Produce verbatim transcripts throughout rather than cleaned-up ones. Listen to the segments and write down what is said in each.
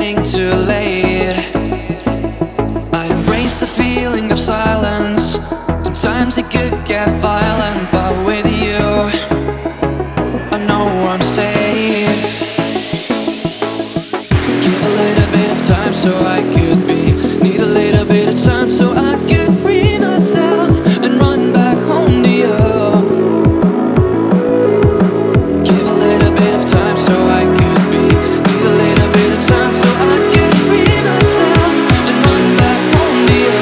getting too late. I embrace the feeling of silence. Sometimes it could get violent, but with you I know I'm safe. Give a little bit of time so I could be. Need a little bit of time so I could free myself and run back home to you. Give a little bit of time so I could be. Need a little bit of time so I could free myself and run back home to you.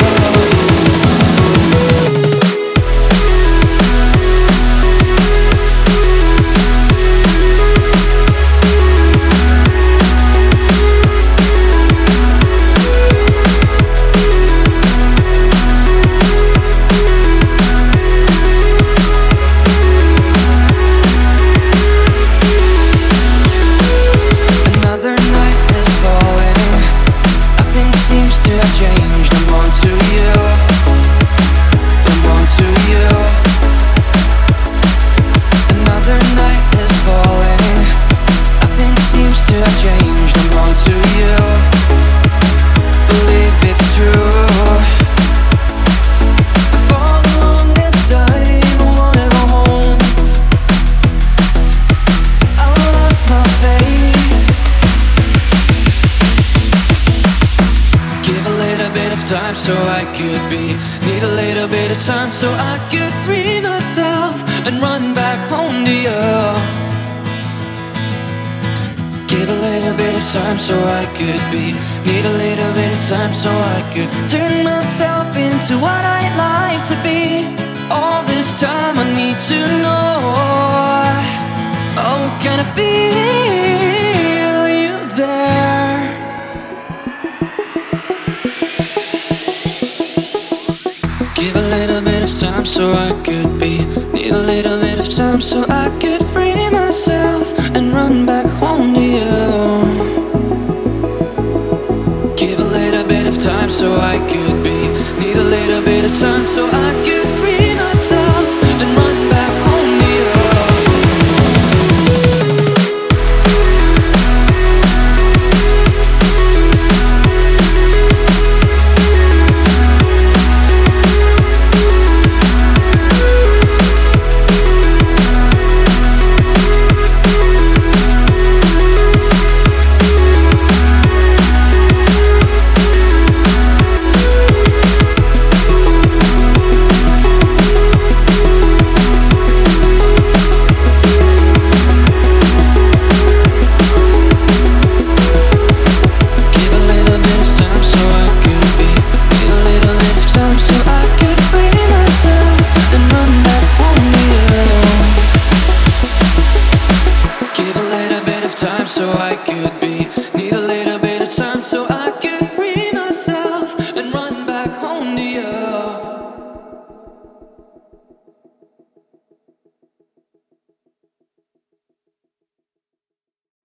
Time so I could be. Need a little bit of time so I could free myself and run back home to you. Give a little bit of time so I could be. Need a little bit of time so I could turn myself into what I'd like to be. All this time I need to know, oh, can I feel you there? Give a little bit of time so I could be. Need a little bit of time so I could free myself and run back home to you. Give a little bit of time so I could be. Need a little bit of time so I could free myself and run back home to you. So I could be.